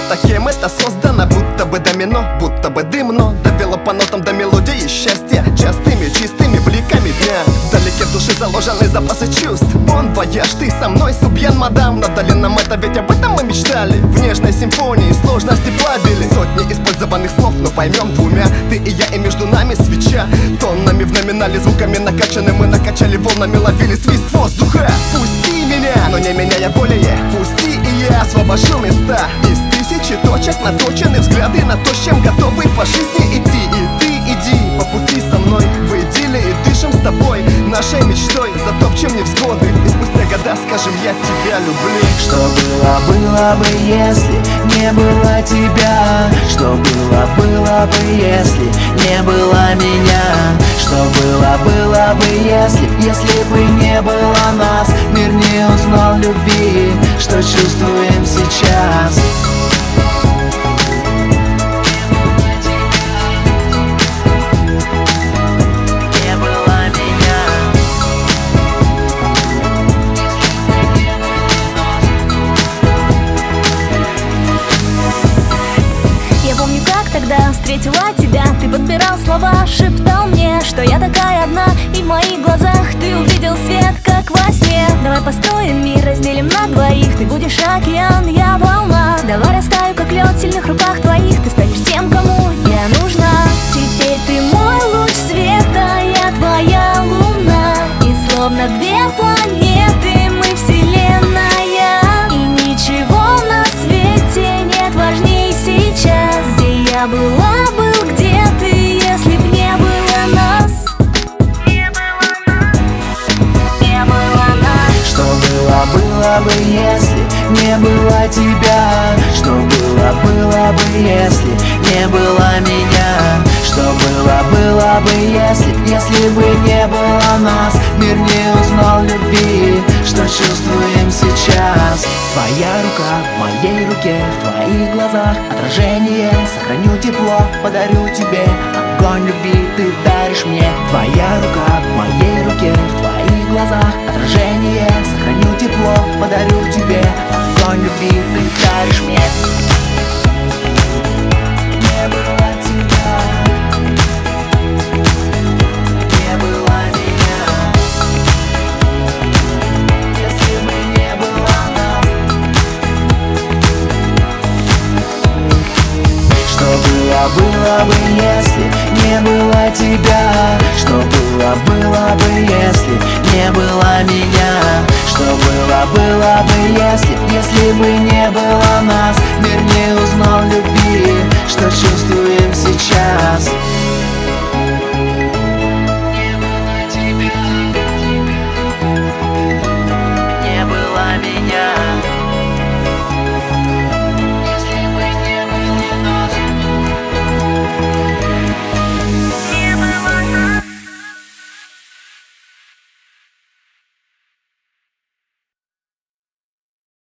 будто кем это создано, будто бы домино, будто бы дымно довело по нотам до мелодии счастья, частыми, чистыми бликами дня. Вдалеке в душе заложены запасы чувств. Бон вояж, ты со мной, субьен, мадам. На нам это, ведь об этом мы мечтали. В нежной симфонии сложности плавили. Сотни использованных слов, но поймем двумя. Ты и я, и между нами свеча. Тоннами в номинале, звуками накачаны. Мы накачали волнами, ловили свист воздуха. Пусти меня, но не меняя более. Пусти, и я освобожу места. Из тысячи точек наточены взгляды на то, с чем готовы по жизни идти. И ты иди по пути со мной в идилле и дышим с тобой нашей мечтой, затопчем невзгоды. И спустя года скажем: я тебя люблю. Что было, было бы, если не было тебя? Что было, было бы, если не было меня? Что было, было бы, если бы не было нас? Мир не узнал любви, что чувствуем сейчас. Когда встретила тебя, ты подбирал слова, шептал мне, что я такая одна, и в моих глазах ты увидел свет, как во сне. Давай построим мир, разделим на двоих. Ты будешь океан, я волна. Давай растаю, как лед в сильных руках твоих. Ты станешь тем, кому я нужна. Теперь ты мой луч света, я твоя луна. И словно две планеты мы вселенная. И ничего на свете нет важней сейчас. Я была бы, где ты, если б не было нас? Не было нас. Что было, было бы, если не было тебя? Что было, было бы, если не было меня? Что было, было бы, если бы не было нас? Мир не узнал любви, что чувствуем сейчас. Твоя рука в моей руке, в твоих глазах отражение. Сохраню тепло, подарю тебе огонь любви, ты даришь мне. Твоя рука в моей руке, в твоих глазах отражение. Сохраню тепло, подарю тебе огонь любви, ты даришь мне. Не было тебя, не было меня. Если бы не было нас. Что было, было бы, если не было тебя? Что было, было бы, если не было меня? Что было, было бы, если бы не было нас?